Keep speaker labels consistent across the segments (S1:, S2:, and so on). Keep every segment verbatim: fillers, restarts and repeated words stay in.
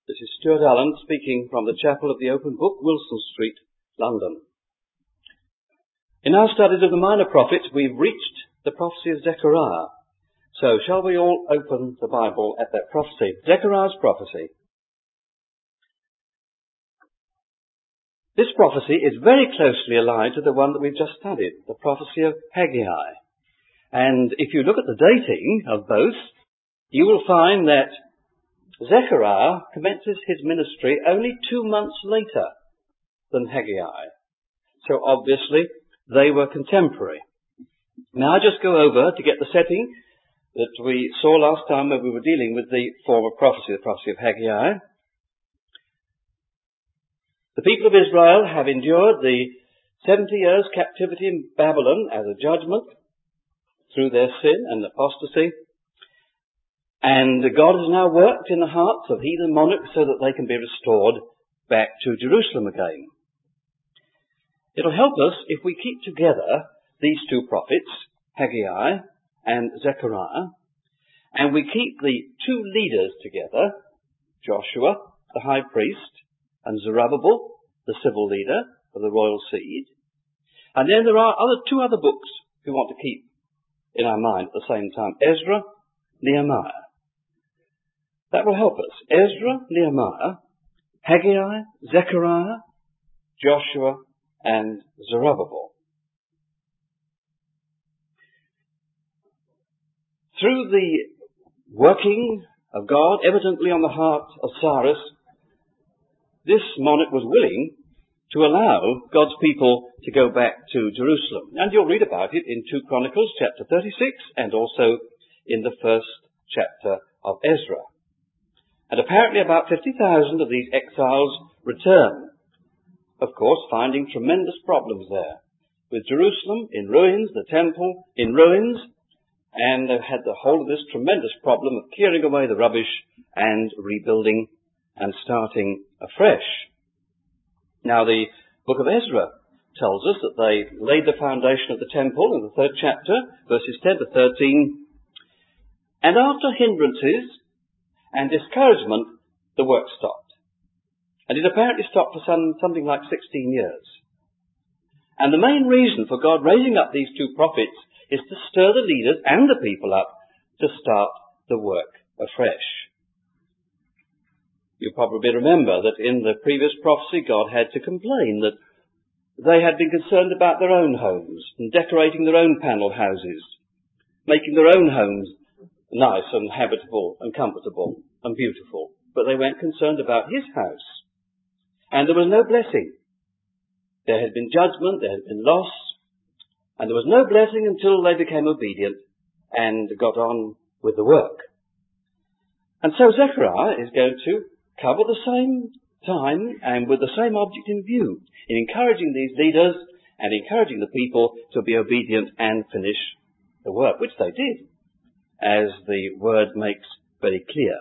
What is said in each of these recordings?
S1: This is Stuart Allen speaking from the Chapel of the Open Book, Wilson Street, London. In our studies of the Minor Prophets, we've reached the prophecy of Zechariah. So shall we all open the Bible at that prophecy? Zechariah's prophecy. This prophecy is very closely allied to the one that we've just studied, the prophecy of Haggai. And if you look at the dating of both, you will find that Zechariah commences his ministry only two months later than Haggai. So obviously they were contemporary. Now I just go over to get the setting that we saw last time when we were dealing with the form of prophecy, the prophecy of Haggai. The people of Israel have endured the seventy years captivity in Babylon as a judgment through their sin and apostasy. And God has now worked in the hearts of heathen monarchs so that they can be restored back to Jerusalem again. It'll help us if we keep together these two prophets, Haggai and Zechariah, and we keep the two leaders together, Joshua, the high priest, and Zerubbabel, the civil leader of the royal seed. And then there are other two other books we want to keep in our mind at the same time, Ezra, Nehemiah. That will help us. Ezra, Nehemiah, Haggai, Zechariah, Joshua, and Zerubbabel. Through the working of God, evidently on the heart of Cyrus, this monarch was willing to allow God's people to go back to Jerusalem. And you'll read about it in Second Chronicles chapter thirty-six and also in the first chapter of Ezra. And apparently about fifty thousand of these exiles return, of course finding tremendous problems there, with Jerusalem in ruins, the temple in ruins, and they've had the whole of this tremendous problem of clearing away the rubbish and rebuilding and starting afresh. Now the book of Ezra tells us that they laid the foundation of the temple in the third chapter, verses ten to thirteen, and after hindrances and discouragement, the work stopped. And it apparently stopped for some, something like sixteen years. And the main reason for God raising up these two prophets is to stir the leaders and the people up to start the work afresh. You probably remember that in the previous prophecy God had to complain that they had been concerned about their own homes and decorating their own panel houses, making their own homes nice and habitable and comfortable and beautiful. But they weren't concerned about his house. And there was no blessing. There had been judgment, there had been loss, and there was no blessing until they became obedient and got on with the work. And so Zechariah is going to cover the same time and with the same object in view, in encouraging these leaders and encouraging the people to be obedient and finish the work, which they did, as the word makes very clear.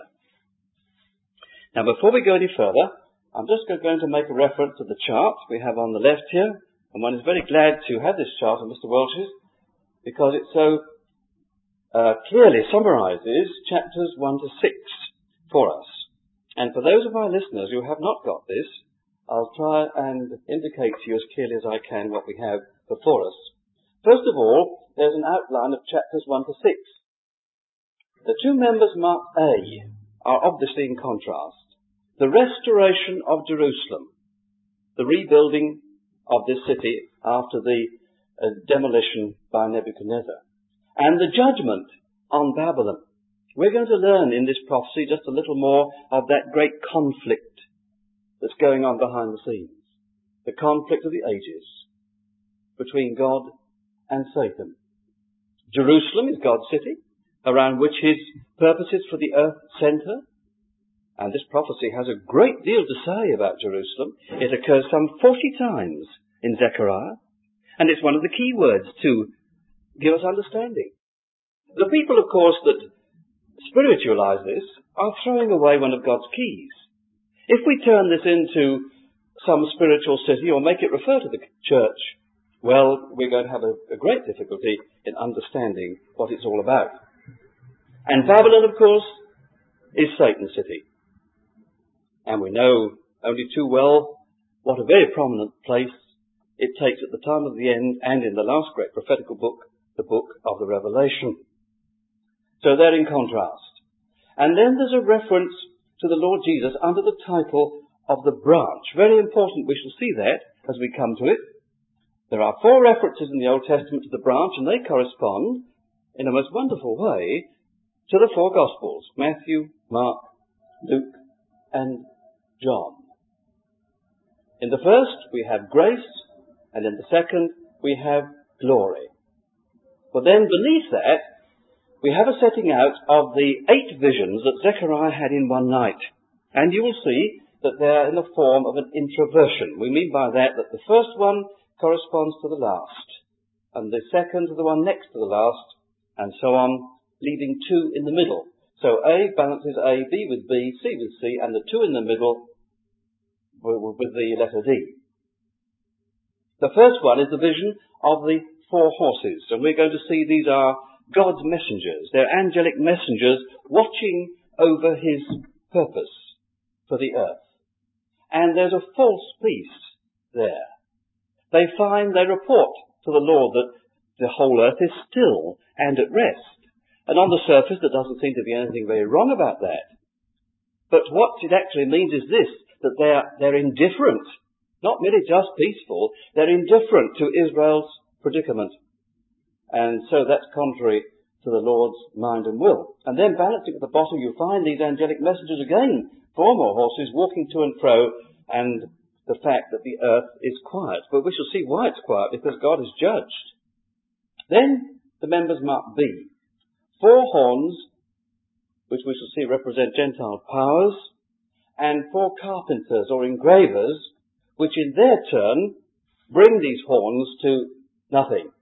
S1: Now, before we go any further, I'm just going to make a reference to the chart we have on the left here, and one is very glad to have this chart of Mister Welch's, because it so uh, clearly summarises chapters one to six for us. And for those of our listeners who have not got this, I'll try and indicate to you as clearly as I can what we have before us. First of all, there's an outline of chapters one to six. The two members marked A are obviously in contrast. The restoration of Jerusalem, the rebuilding of this city after the uh, demolition by Nebuchadnezzar, and the judgment on Babylon. We're going to learn in this prophecy just a little more of that great conflict that's going on behind the scenes, the conflict of the ages between God and Satan. Jerusalem is God's city, around which his purposes for the earth centre. And this prophecy has a great deal to say about Jerusalem. It occurs some forty times in Zechariah, and it's one of the key words to give us understanding. The people, of course, that spiritualize this are throwing away one of God's keys. If we turn this into some spiritual city or make it refer to the church, well, we're going to have a, a great difficulty in understanding what it's all about. And Babylon, of course, is Satan's city. And we know only too well what a very prominent place it takes at the time of the end and in the last great prophetical book, the book of the Revelation. So they're in contrast. And then there's a reference to the Lord Jesus under the title of the branch. Very important, we shall see that as we come to it. There are four references in the Old Testament to the branch, and they correspond in a most wonderful way to the four Gospels: Matthew, Mark, Luke, and John. In the first, we have grace, and in the second, we have glory. But then beneath that, we have a setting out of the eight visions that Zechariah had in one night. And you will see that they're in the form of an introversion. We mean by that that the first one corresponds to the last, and the second to the one next to the last, and so on, leaving two in the middle. So A balances A, B with B, C with C, and the two in the middle with the letter D. The first one is the vision of the four horses, and we're going to see these are God's messengers. They're angelic messengers watching over his purpose for the earth. And there's a false peace there. They find, they report to the Lord that the whole earth is still and at rest. And on the surface there doesn't seem to be anything very wrong about that. But what it actually means is this, that they're, they're indifferent, not merely just peaceful, they're indifferent to Israel's predicament. And so that's contrary to the Lord's mind and will. And then balancing at the bottom, you find these angelic messengers again, four more horses walking to and fro, and the fact that the earth is quiet. But we shall see why it's quiet, because God is judged. Then the members mark B. Four horns, which we shall see represent Gentile powers, and four carpenters or engravers, which in their turn bring these horns to nothing.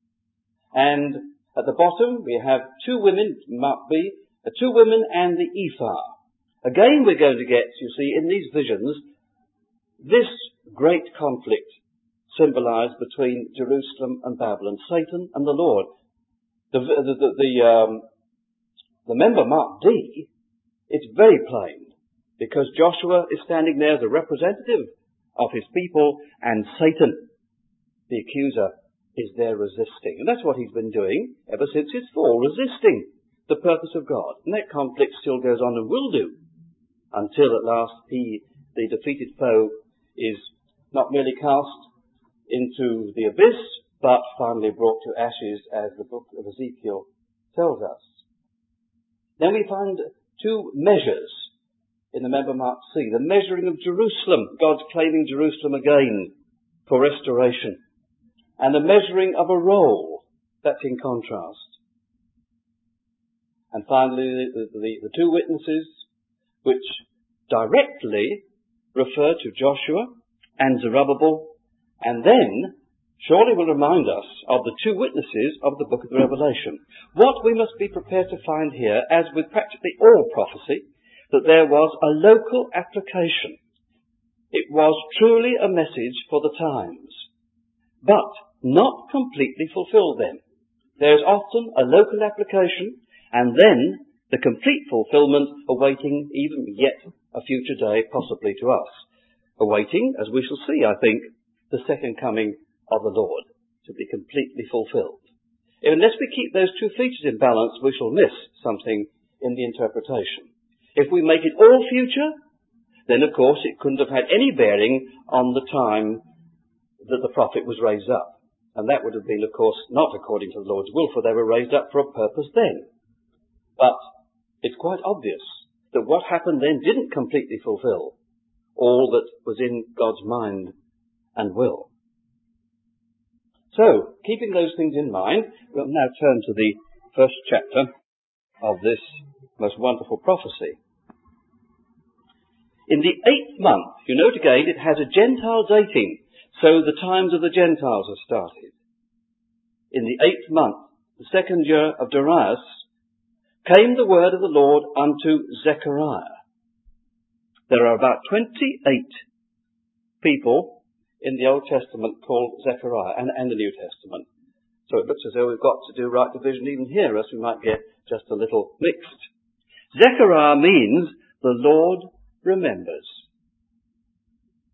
S1: And at the bottom we have two women, mark B, the two women and the ephah. Again we're going to get, you see, in these visions, this great conflict symbolized between Jerusalem and Babylon, Satan and the Lord. The, the, the, the, um, the member marked D, it's very plain, because Joshua is standing there as a representative of his people, and Satan, the accuser, is there resisting. And that's what he's been doing ever since his fall, resisting the purpose of God. And that conflict still goes on and will do, until at last he, the defeated foe, is not merely cast into the abyss, but finally brought to ashes, as the book of Ezekiel tells us. Then we find two measures in the member marked C. The measuring of Jerusalem, God's claiming Jerusalem again for restoration. And the measuring of a roll, that's in contrast. And finally, the, the, the two witnesses, which directly refer to Joshua and Zerubbabel, and then surely will remind us of the two witnesses of the book of the Revelation. What we must be prepared to find here, as with practically all prophecy, that there was a local application. It was truly a message for the times, but not completely fulfilled then. There is often a local application, and then the complete fulfillment awaiting even yet a future day, possibly to us. Awaiting, as we shall see, I think, the second coming of the Lord to be completely fulfilled. Unless we keep those two features in balance, we shall miss something in the interpretation. If we make it all future, then of course it couldn't have had any bearing on the time that the prophet was raised up. And that would have been, of course, not according to the Lord's will, for they were raised up for a purpose then. But it's quite obvious that what happened then didn't completely fulfill all that was in God's mind and will. So, keeping those things in mind, we'll now turn to the first chapter of this most wonderful prophecy. In the eighth month, you note again, it has a Gentile dating, so the times of the Gentiles have started. In the eighth month, the second year of Darius, came the word of the Lord unto Zechariah. There are about twenty-eight people in the Old Testament called Zechariah, and, and the New Testament. So it looks as though we've got to do right division even here, else we might get just a little mixed. Zechariah means the Lord remembers.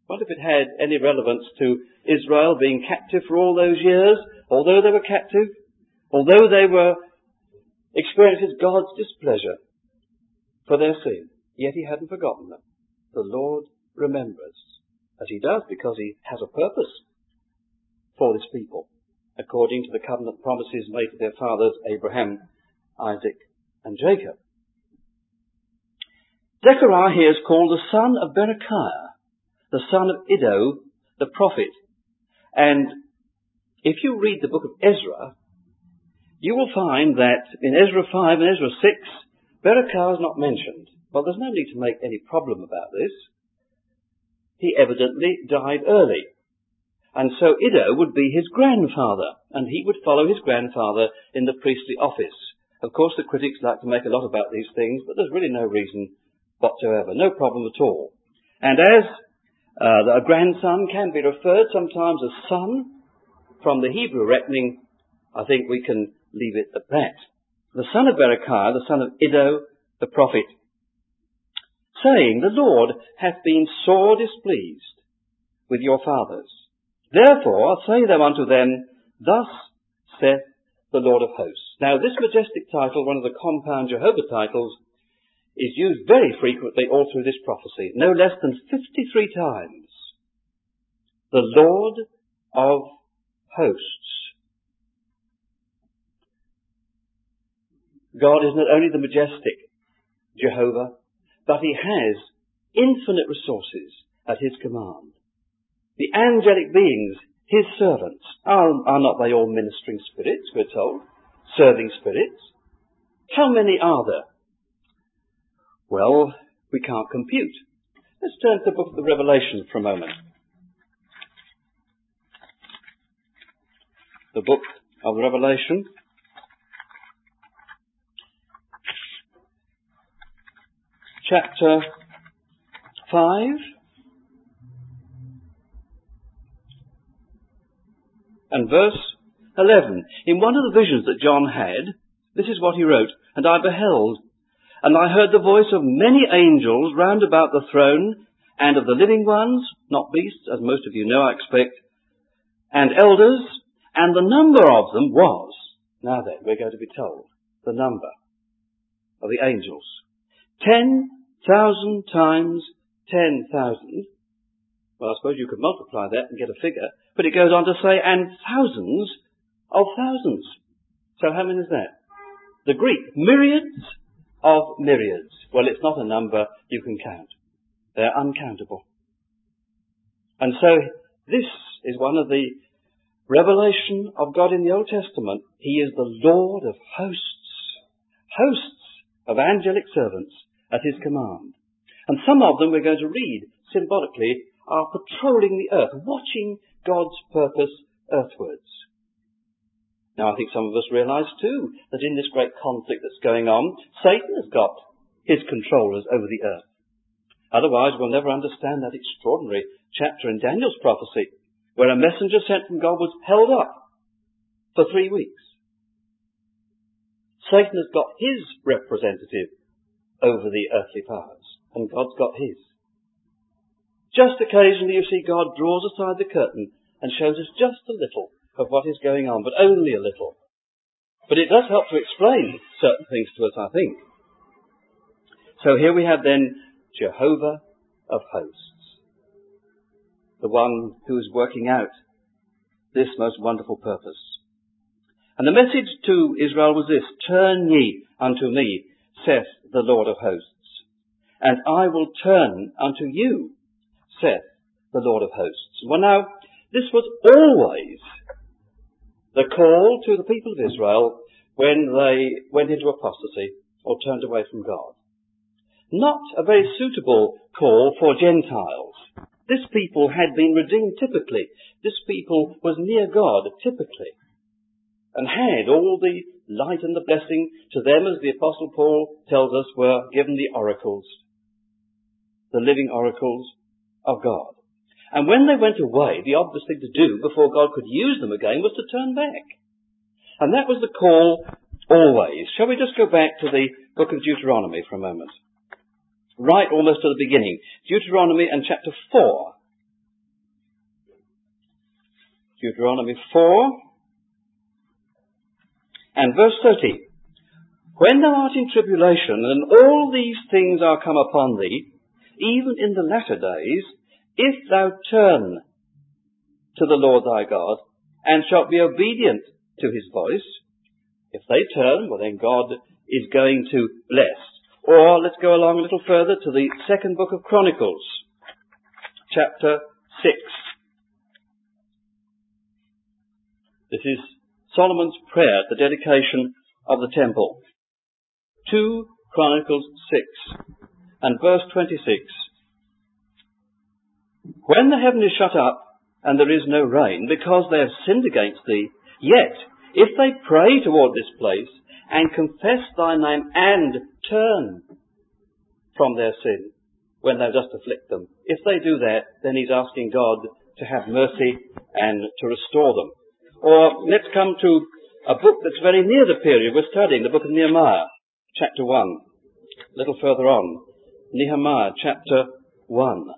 S1: What if it had any relevance to Israel being captive for all those years, although they were captive, although they were experiencing God's displeasure for their sin, yet he hadn't forgotten them. The Lord remembers, as he does because he has a purpose for this people, according to the covenant promises made to their fathers Abraham, Isaac and Jacob. Zechariah here is called the son of Berechiah, the son of Iddo, the prophet. And if you read the book of Ezra, you will find that in Ezra five and Ezra six, Berechiah is not mentioned. Well, there's no need to make any problem about this. He evidently died early. And so Iddo would be his grandfather, and he would follow his grandfather in the priestly office. Of course, the critics like to make a lot about these things, but there's really no reason whatsoever. No problem at all. And as uh, a grandson can be referred sometimes as son, from the Hebrew reckoning, I think we can leave it at that. The son of Berechiah, the son of Iddo, the prophet, saying, the Lord hath been sore displeased with your fathers. Therefore say thou unto them, thus saith the Lord of hosts. Now this majestic title, one of the compound Jehovah titles, is used very frequently all through this prophecy, no less than fifty-three times. The Lord of hosts. God is not only the majestic Jehovah, but he has infinite resources at his command. The angelic beings, his servants, are, are not they all ministering spirits, we're told, serving spirits? How many are there? Well, we can't compute. Let's turn to the book of the Revelation for a moment. The book of Revelation. Chapter five. And verse eleven. In one of the visions that John had, this is what he wrote, and I beheld, and I heard the voice of many angels round about the throne, and of the living ones, not beasts, as most of you know, I expect, and elders, and the number of them was, now then, we're going to be told, the number of the angels. Ten thousand times ten thousand. Well, I suppose you could multiply that and get a figure, but it goes on to say, and thousands of thousands. So how many is that? The Greek, myriads of myriads. Well, it's not a number you can count. They're uncountable. And so this is one of the revelation of God in the Old Testament. He is the Lord of hosts, hosts of angelic servants at his command. And some of them we're going to read symbolically are patrolling the earth, watching God's purpose earthwards. Now, I think some of us realise too that in this great conflict that's going on, Satan has got his controllers over the earth. Otherwise, we'll never understand that extraordinary chapter in Daniel's prophecy, where a messenger sent from God was held up for three weeks. Satan has got his representative over the earthly powers, and God's got his. Just occasionally you see God draws aside the curtain and shows us just a little of what is going on, but only a little. But it does help to explain certain things to us, I think. So here we have then Jehovah of hosts, the one who is working out this most wonderful purpose. And the message to Israel was this: turn ye unto me, saith the Lord of hosts, and I will turn unto you, saith the Lord of hosts. Well, now, this was always the call to the people of Israel when they went into apostasy or turned away from God. Not a very suitable call for Gentiles. This people had been redeemed typically. This people was near God typically, and had all the light and the blessing to them, as the Apostle Paul tells us, were given the oracles, the living oracles of God. And when they went away, the obvious thing to do before God could use them again was to turn back. And that was the call always. Shall we just go back to the book of Deuteronomy for a moment? Right almost to the beginning. Deuteronomy and chapter four. Deuteronomy four and verse thirty. When thou art in tribulation, and all these things are come upon thee, even in the latter days, if thou turn to the Lord thy God, and shalt be obedient to his voice, if they turn, well then God is going to bless. Or let's go along a little further to the second book of Chronicles, chapter six. This is Solomon's prayer at the dedication of the temple. two Chronicles six and verse twenty-six. When the heaven is shut up, and there is no rain, because they have sinned against thee, yet if they pray toward this place, and confess thy name, and turn from their sin, when thou dost afflict them, if they do that, then he's asking God to have mercy and to restore them. Or let's come to a book that's very near the period we're studying, the book of Nehemiah, chapter one. A little further on, Nehemiah chapter one.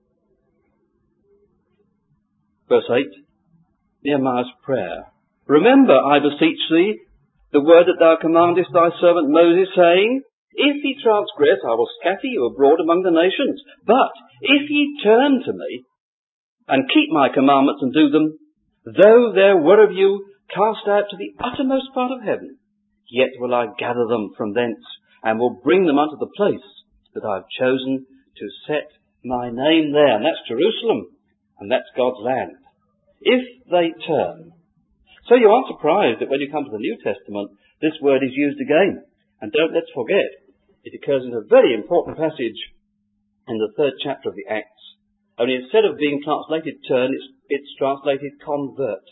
S1: Verse eight, Nehemiah's prayer. Remember, I beseech thee, the word that thou commandest thy servant Moses, saying, if ye transgress, I will scatter you abroad among the nations. But if ye turn to me, and keep my commandments and do them, though there were of you cast out to the uttermost part of heaven, yet will I gather them from thence, and will bring them unto the place that I have chosen to set my name there. And that's Jerusalem, and that's God's land. If they turn. So you aren't surprised that when you come to the New Testament, this word is used again. And don't let's forget, it occurs in a very important passage in the third chapter of the Acts. Only instead of being translated turn, it's, it's translated convert.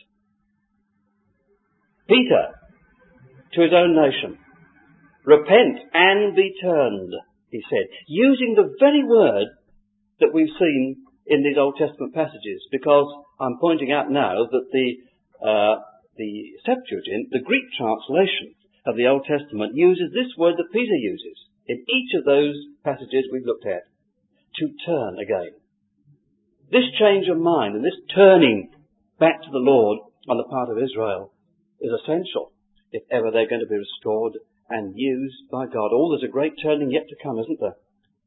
S1: Peter, to his own nation, repent and be turned, he said, using the very word that we've seen in these Old Testament passages, because I'm pointing out now that the uh, the Septuagint, the Greek translation of the Old Testament, uses this word that Peter uses in each of those passages we've looked at, to turn again. This change of mind and this turning back to the Lord on the part of Israel is essential if ever they're going to be restored and used by God. Oh, there's a great turning yet to come, isn't there?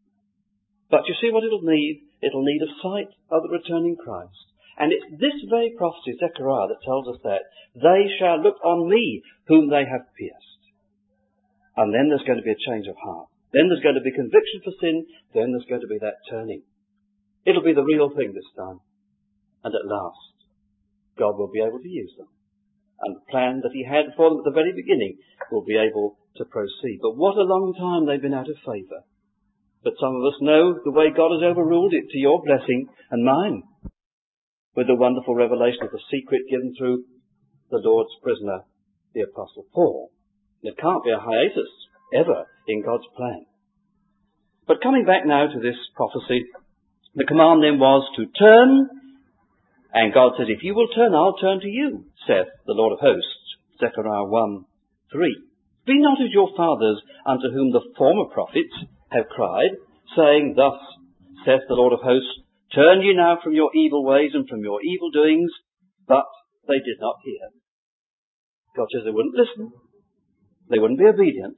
S1: But you see what it'll need? It'll need a sight of the returning Christ. And it's this very prophecy, Zechariah, that tells us that. They shall look on me, whom they have pierced. And then there's going to be a change of heart. Then there's going to be conviction for sin. Then there's going to be that turning. It'll be the real thing this time. And at last, God will be able to use them. And the plan that he had for them at the very beginning will be able to proceed. But what a long time they've been out of favour. But some of us know the way God has overruled it to your blessing and mine, with the wonderful revelation of the secret given through the Lord's prisoner, the Apostle Paul. There can't be a hiatus ever in God's plan. But coming back now to this prophecy, the command then was to turn, and God says, if you will turn, I'll turn to you, saith the Lord of hosts, Zechariah one three. Be not as your fathers, unto whom the former prophets have cried, saying, thus saith the Lord of hosts, turn ye now from your evil ways and from your evil doings, but they did not hear. God says they wouldn't listen. They wouldn't be obedient.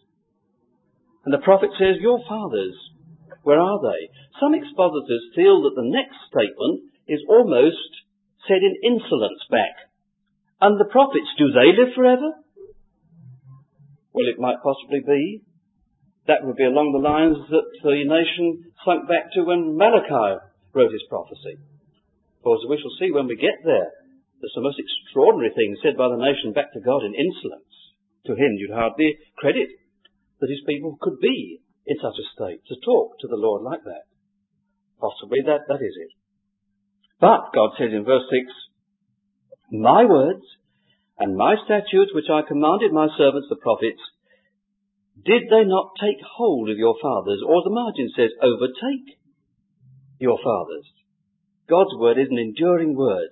S1: And the prophet says, your fathers, where are they? Some expositors feel that the next statement is almost said in insolence back. And the prophets, do they live forever? Well, it might possibly be. That would be along the lines that the nation sunk back to when Malachi wrote his prophecy. For as we shall see when we get there, there's some most extraordinary things said by the nation back to God in insolence. To him you'd hardly credit that his people could be in such a state to talk to the Lord like that. Possibly that, that is it. But God says in verse six, my words and my statutes which I commanded my servants the prophets, did they not take hold of your fathers? Or the margin says, overtake your fathers. God's word is an enduring word.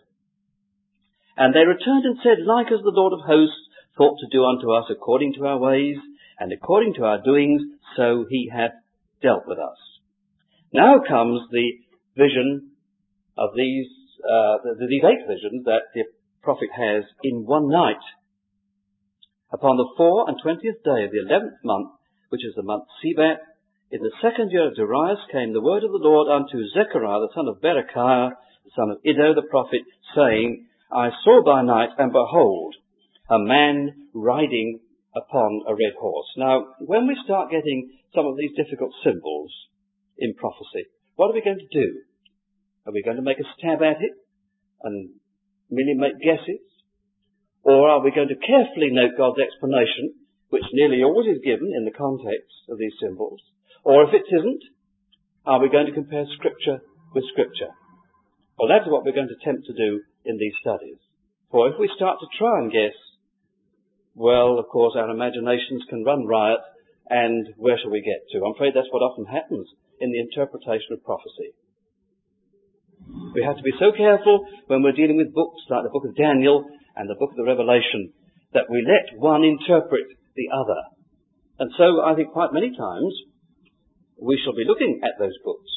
S1: And they returned and said, like as the Lord of hosts thought to do unto us according to our ways, and according to our doings, so he hath dealt with us. Now comes the vision of these, uh, the, these eight visions that the prophet has in one night. Upon the four and twentieth day of the eleventh month, which is the month Sebat, in the second year of Darius came the word of the Lord unto Zechariah, the son of Berechiah, the son of Iddo the prophet, saying, I saw by night, and behold, a man riding upon a red horse. Now, when we start getting some of these difficult symbols in prophecy, what are we going to do? Are we going to make a stab at it and merely make guesses? Or are we going to carefully note God's explanation, which nearly always is given in the context of these symbols? Or if it isn't, are we going to compare Scripture with Scripture? Well, that's what we're going to attempt to do in these studies. For if we start to try and guess, well, of course, our imaginations can run riot, and where shall we get to? I'm afraid that's what often happens in the interpretation of prophecy. We have to be so careful when we're dealing with books like the book of Daniel and the book of the Revelation that we let one interpret the other. And so I think quite many times we shall be looking at those books.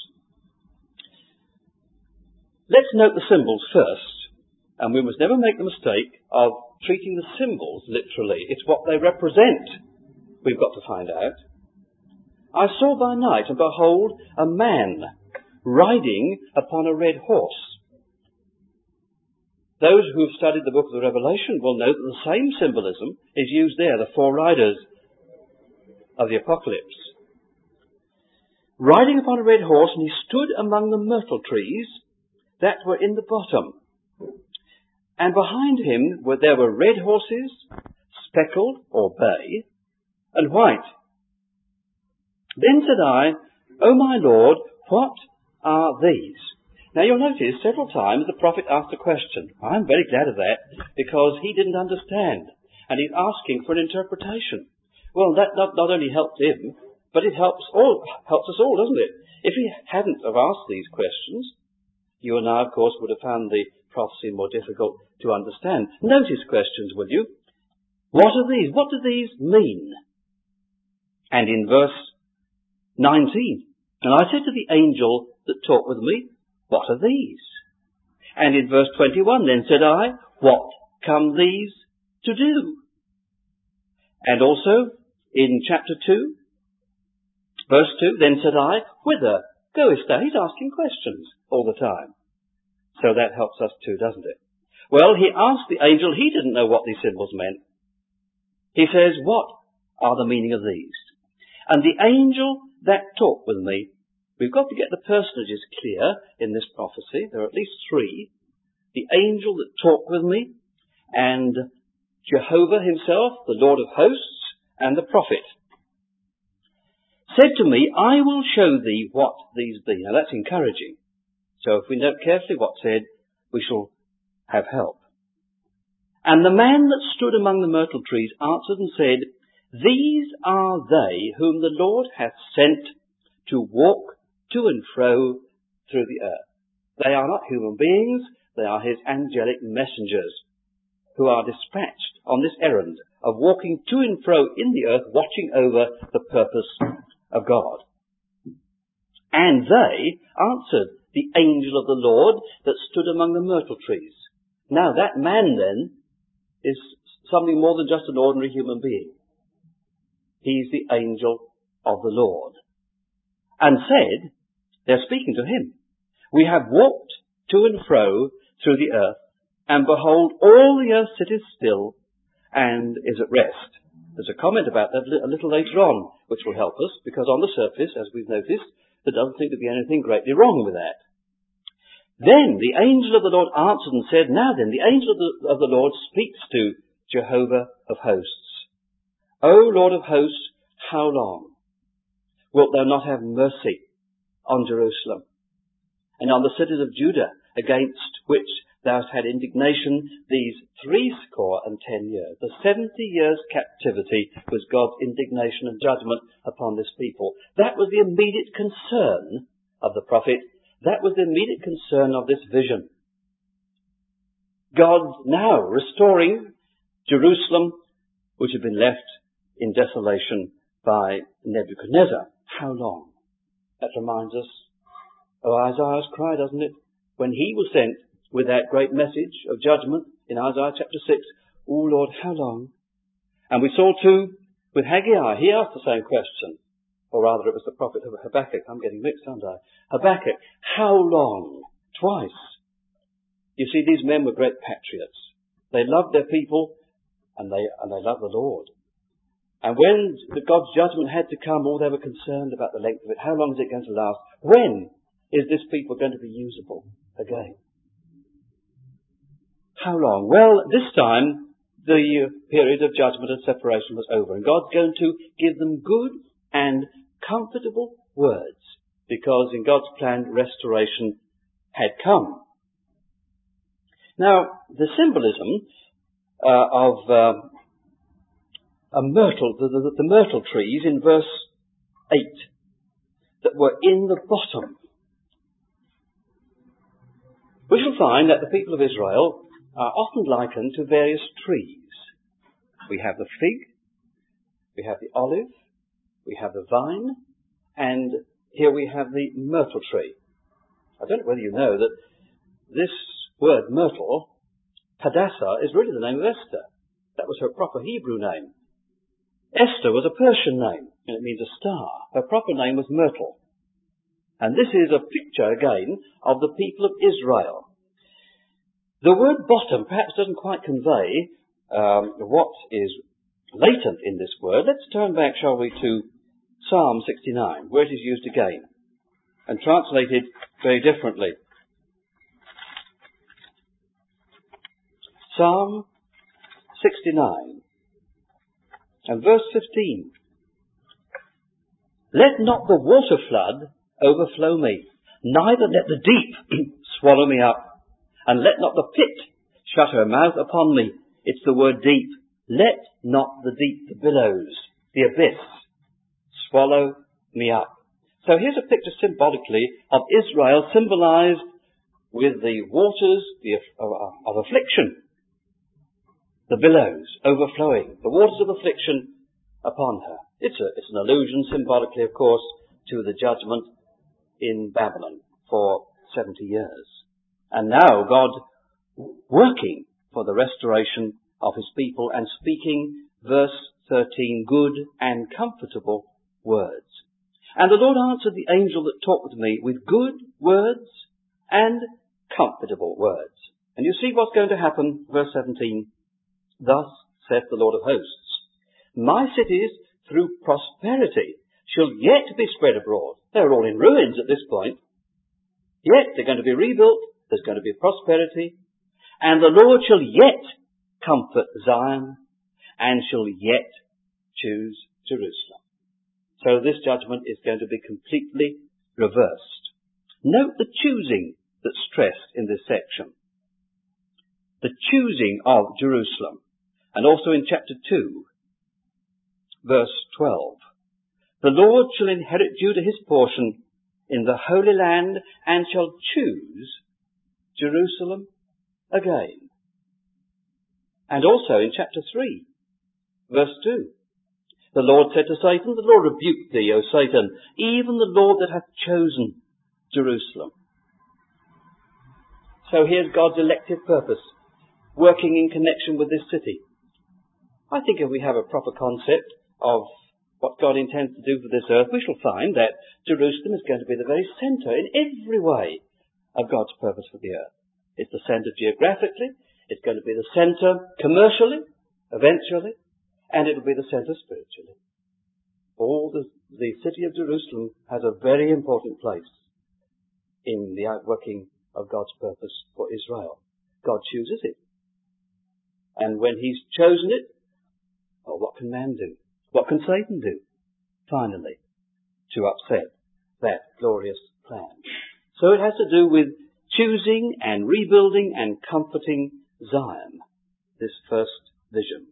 S1: Let's note the symbols first, and we must never make the mistake of treating the symbols literally. It's what they represent we've got to find out. I saw by night, and behold, a man riding upon a red horse. Those who have studied the book of the Revelation will know that the same symbolism is used there, the four riders of the Apocalypse. Riding upon a red horse, and he stood among the myrtle trees that were in the bottom. And behind him were, there were red horses, speckled, or bay, and white. Then said I, O my Lord, what are these? Now you'll notice several times the prophet asked a question. I'm very glad of that, because he didn't understand, and he's asking for an interpretation. Well, that not, not only helped him, but it helps all helps us all, doesn't it? If he hadn't have asked these questions, you and I, of course, would have found the prophecy more difficult to understand. Notice questions, will you? What are these? What do these mean? And in verse nineteen, and I said to the angel that talked with me, what are these? And in verse twenty-one, then said I, what come these to do? And also in chapter two, verse two, then said I, whither goest thou? He's asking questions all the time. So that helps us too, doesn't it? Well, he asked the angel, he didn't know what these symbols meant. He says, what are the meaning of these? And the angel that talked with me, we've got to get the personages clear in this prophecy. There are at least three. The angel that talked with me, and Jehovah himself, the Lord of hosts, and the prophet, said to me, I will show thee what these be. Now that's encouraging. So if we note carefully what's said, we shall have help. And the man that stood among the myrtle trees answered and said, these are they whom the Lord hath sent to walk to and fro through the earth. They are not human beings, they are his angelic messengers who are dispatched on this errand of walking to and fro in the earth, watching over the purpose of God. And they answered the angel of the Lord that stood among the myrtle trees. Now that man then is something more than just an ordinary human being. He's the angel of the Lord. And said, they're speaking to him, we have walked to and fro through the earth, and behold, all the earth sitteth still and is at rest. There's a comment about that a little later on, which will help us, because on the surface, as we've noticed, there doesn't seem to be anything greatly wrong with that. Then the angel of the Lord answered and said, now then, the angel of the, of the Lord speaks to Jehovah of hosts. O Lord of hosts, how long wilt thou not have mercy on Jerusalem, and on the cities of Judah, against which thou hast had indignation these threescore and ten years? The seventy years captivity was God's indignation and judgment upon this people. That was the immediate concern of the prophet. That was the immediate concern of this vision. God now restoring Jerusalem, which had been left in desolation by Nebuchadnezzar. How long? That reminds us of Isaiah's cry, doesn't it? When he was sent with that great message of judgment in Isaiah chapter six, "Oh Lord, how long?" And we saw too with Haggai, he asked the same question. Or rather, it was the prophet Habakkuk. I'm getting mixed, aren't I? Habakkuk, "How long?" Twice. You see, these men were great patriots. They loved their people and they, and they loved the Lord. And when the God's judgment had to come, oh, they were concerned about the length of it. How long is it going to last? When is this people going to be usable again? How long? Well, this time the period of judgment and separation was over, and God's going to give them good and comfortable words, because in God's plan restoration had come. Now, the symbolism uh, of uh, a myrtle, the, the, the myrtle trees in verse eight that were in the bottom. We shall find that the people of Israel are often likened to various trees. We have the fig, we have the olive, we have the vine, and here we have the myrtle tree. I don't know whether you know that this word myrtle, Hadassah, is really the name of Esther. That was her proper Hebrew name. Esther was a Persian name, and it means a star. Her proper name was Myrtle. And this is a picture, again, of the people of Israel. The word bottom perhaps doesn't quite convey um, what is latent in this word. Let's turn back, shall we, to Psalm sixty-nine, where it is used again, and translated very differently. Psalm sixty-nine, and verse fifteen. "Let not the water flood overflow me, neither let the deep swallow me up, and let not the pit shut her mouth upon me." It's the word deep. Let not the deep, the billows, the abyss, swallow me up. So here's a picture symbolically of Israel symbolized with the waters of affliction, the billows overflowing, the waters of affliction upon her. It's, a, it's an allusion symbolically, of course, to the judgment in Babylon for seventy years. And now God working for the restoration of his people and speaking, verse thirteen, good and comfortable words. "And the Lord answered the angel that talked with me with good words and comfortable words." And you see what's going to happen, verse seventeen. "Thus saith the Lord of hosts, my cities through prosperity shall yet be spread abroad." They're all in ruins at this point. Yet they're going to be rebuilt. There's going to be prosperity. "And the Lord shall yet comfort Zion, and shall yet choose Jerusalem." So this judgment is going to be completely reversed. Note the choosing that's stressed in this section. The choosing of Jerusalem. And also in chapter two, verse twelve. "The Lord shall inherit Judah his portion in the Holy Land, and shall choose Jerusalem again." And also in chapter three, verse two. "The Lord said to Satan, the Lord rebuked thee, O Satan, even the Lord that hath chosen Jerusalem." So here's God's elective purpose, working in connection with this city. I think if we have a proper concept of what God intends to do for this earth, we shall find that Jerusalem is going to be the very centre in every way of God's purpose for the earth. It's the centre geographically, it's going to be the centre commercially, eventually, and it'll be the centre spiritually. All the, the city of Jerusalem has a very important place in the outworking of God's purpose for Israel. God chooses it. And when he's chosen it, well, what can man do? What can Satan do? Finally, to upset that glorious plan. So it has to do with choosing and rebuilding and comforting Zion, this first vision.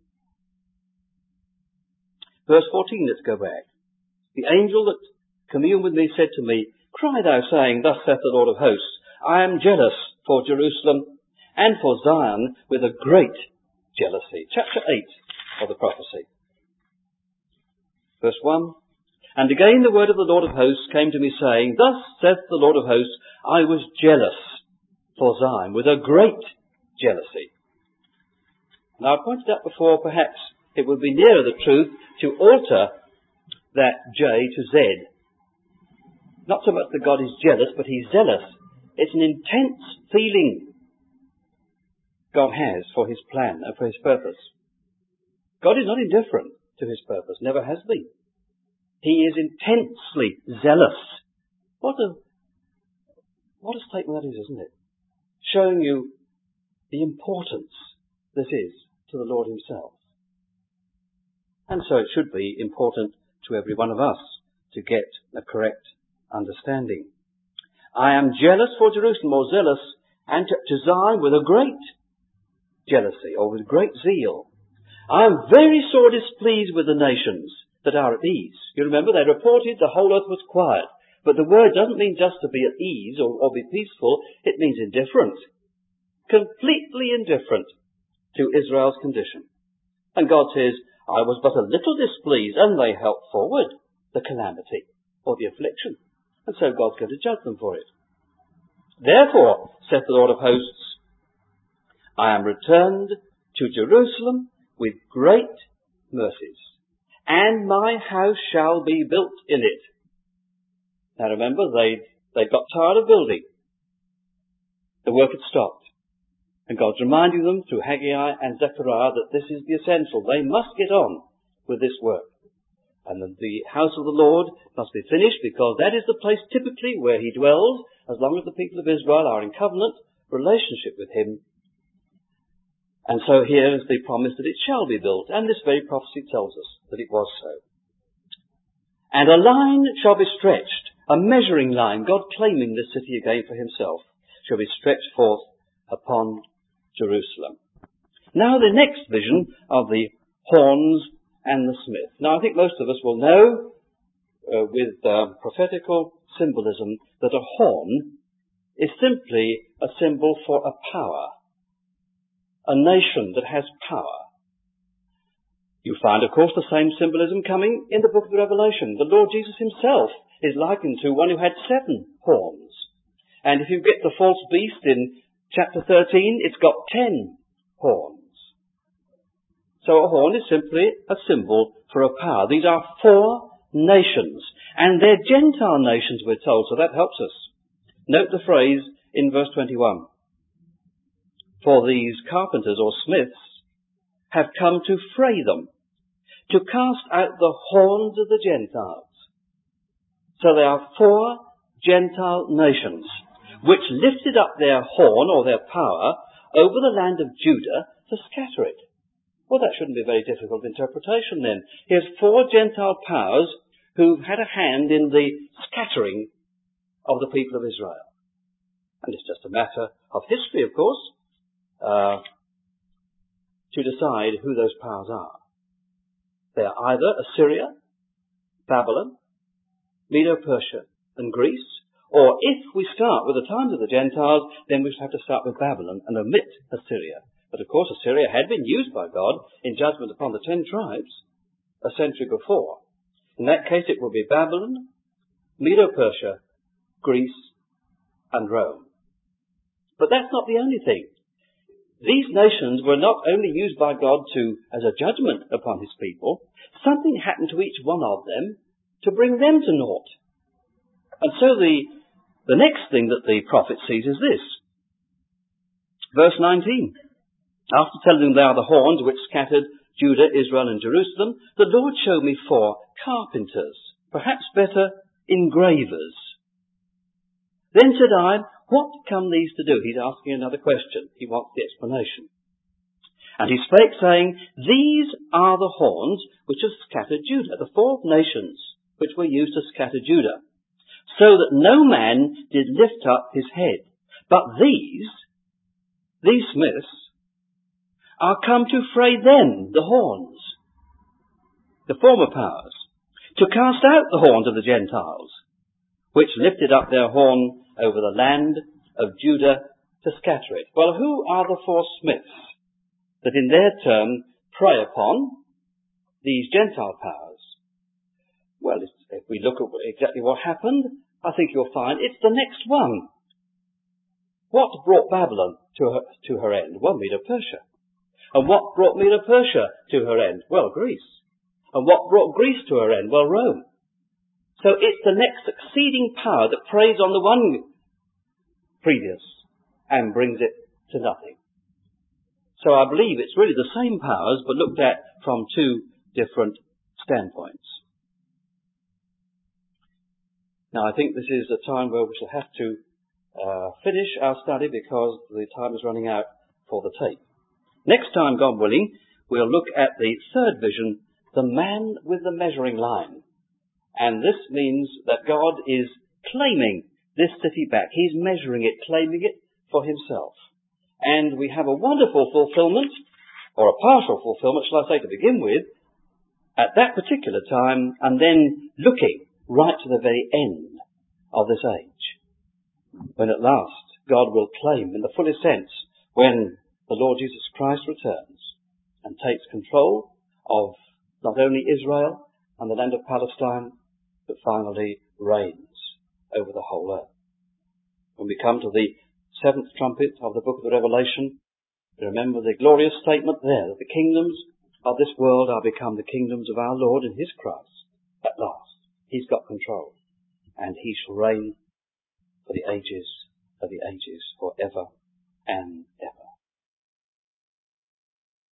S1: Verse fourteen, let's go back. "The angel that communed with me said to me, Cry thou, saying, Thus saith the Lord of hosts, I am jealous for Jerusalem and for Zion with a great jealousy." Chapter eight of the prophecy. Verse one. "And again the word of the Lord of hosts came to me, saying, Thus saith the Lord of hosts, I was jealous for Zion with a great jealousy, Now, I pointed out before, perhaps it would be nearer the truth to alter that J to Z. Not so much that God is jealous, but he's zealous. It's an intense feeling God has for his plan and for his purpose. God is not indifferent to his purpose, never has been. He is intensely zealous. What a, what a statement that is, isn't it? Showing you the importance this is to the Lord himself. And so it should be important to every one of us to get a correct understanding. I am jealous for Jerusalem, or zealous, and to, to Zion with a great jealousy, or with great zeal. I am very sore displeased with the nations that are at ease. You remember, they reported the whole earth was quiet. But the word doesn't mean just to be at ease or, or be peaceful. It means indifferent. Completely indifferent to Israel's condition. And God says, I was but a little displeased, and they helped forward the calamity or the affliction. And so God's going to judge them for it. Therefore, saith the Lord of hosts, I am returned to Jerusalem with great mercies, and my house shall be built in it. Now remember, they they got tired of building. The work had stopped. And God's reminding them through Haggai and Zechariah that this is the essential. They must get on with this work. And that the house of the Lord must be finished, because that is the place typically where he dwells, as long as the people of Israel are in covenant relationship with him. And so here is the promise that it shall be built. And this very prophecy tells us that it was so. And a line shall be stretched, a measuring line, God claiming this city again for himself, shall be stretched forth upon Jerusalem. Now the next vision of the horns and the smith. Now I think most of us will know uh, with uh, prophetical symbolism that a horn is simply a symbol for a power, a nation that has power. You find, of course, the same symbolism coming in the book of Revelation. The Lord Jesus himself is likened to one who had seven horns. And if you get the false beast in chapter thirteen, it's got ten horns. So a horn is simply a symbol for a power. These are four nations, and they're Gentile nations, we're told, so that helps us. Note the phrase in verse twenty-one. For these carpenters or smiths have come to fray them, to cast out the horns of the Gentiles. So there are four Gentile nations which lifted up their horn or their power over the land of Judah to scatter it. Well, that shouldn't be a very difficult interpretation then. Here's four Gentile powers who've had a hand in the scattering of the people of Israel. And it's just a matter of history, of course, uh, to decide who those powers are. They are either Assyria, Babylon, Medo-Persia and Greece, or if we start with the times of the Gentiles, then we have to start with Babylon and omit Assyria. But of course Assyria had been used by God in judgment upon the ten tribes a century before. In that case it will be Babylon, Medo-Persia, Greece and Rome. But that's not the only thing. These nations were not only used by God to as a judgment upon his people, something happened to each one of them to bring them to naught. And so the, the next thing that the prophet sees is this. Verse nineteen. After telling them they are the horns which scattered Judah, Israel and Jerusalem, the Lord showed me four carpenters, perhaps better, engravers. Then said I, what come these to do? He's asking another question. He wants the explanation. And he spake, saying, these are the horns which have scattered Judah, the four nations which were used to scatter Judah, so that no man did lift up his head. But these, these smiths, are come to fray them, the horns, the former powers, to cast out the horns of the Gentiles, which lifted up their horn over the land of Judah to scatter it. Well, who are the four smiths that in their turn prey upon these Gentile powers? Well, if we look at exactly what happened, I think you'll find it's the next one. What brought Babylon to her, to her end? Well, Medo-Persia. And what brought Medo-Persia to her end? Well, Greece. And what brought Greece to her end? Well, Rome. So it's the next succeeding power that preys on the one previous and brings it to nothing. So I believe it's really the same powers, but looked at from two different standpoints. Now, I think this is a time where we shall have to uh, finish our study because the time is running out for the tape. Next time, God willing, we'll look at the third vision, the man with the measuring line. And this means that God is claiming this city back. He's measuring it, claiming it for himself. And we have a wonderful fulfillment, or a partial fulfillment, shall I say, to begin with, at that particular time, and then looking right to the very end of this age, when at last God will claim in the fullest sense when the Lord Jesus Christ returns and takes control of not only Israel and the land of Palestine, but finally reigns over the whole earth. When we come to the seventh trumpet of the book of the Revelation, remember the glorious statement there that the kingdoms of this world are become the kingdoms of our Lord and his Christ. At last, he's got control, and he shall reign for the ages of the ages, forever and ever.